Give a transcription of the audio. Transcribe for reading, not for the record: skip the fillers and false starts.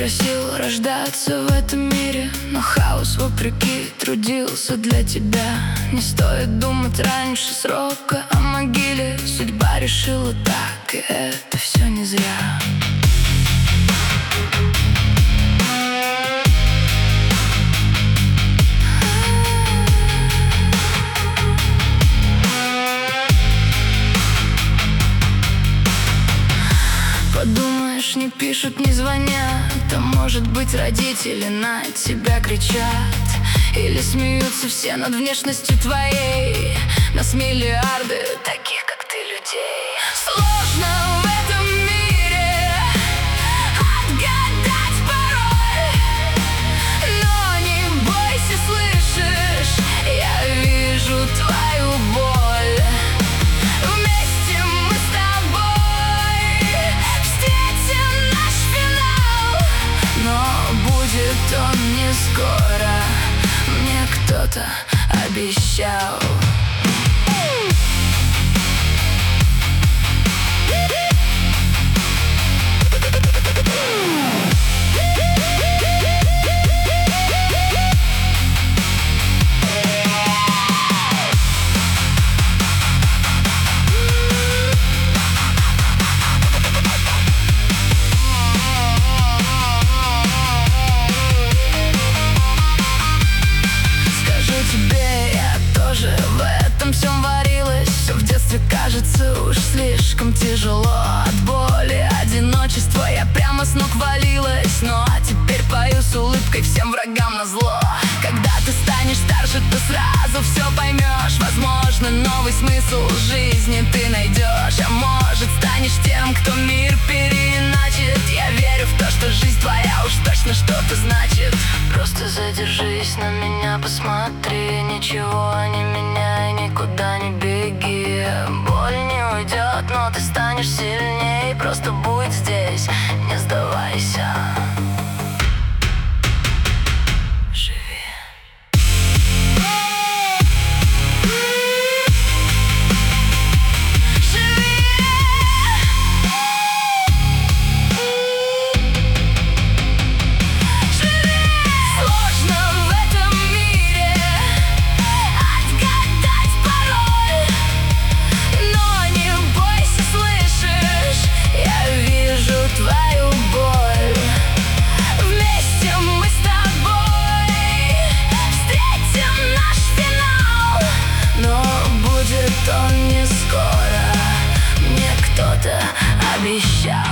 просил рождаться в этом мире, но хаос вопреки трудился для тебя. Не стоит думать раньше срока о могиле. Судьба решила так, и это все не зря. Подумаешь, не пишут, не звонят, а может быть родители на тебя кричат. Или смеются все над внешностью твоей. Нас миллиарды таких, как ты, людей. Сложно в этом мире отгадать пароль, но не бойся, слышишь, я вижу твою боль. Вместе мы с тобой встретим наш финал, но будет он не скоро, мне кто-то обещал. В этом всем варилась, в детстве кажется уж слишком тяжело. От боли, одиночества я прямо с ног валилась. Ну а теперь пою с улыбкой всем врагам назло. Когда ты станешь старше, ты сразу все поймешь. Возможно, новый смысл жизни ты найдешь. А может, станешь тем, кто мир переиначит. Я верю в то, что жизнь твоя уж точно что-то значит. Просто задержись, на меня посмотри. Ничего не меняй, никуда не беги. Боль не уйдет, но ты станешь сильней. Просто будь здесь, не сдавайся. Он не скоро, мне кто-то обещал.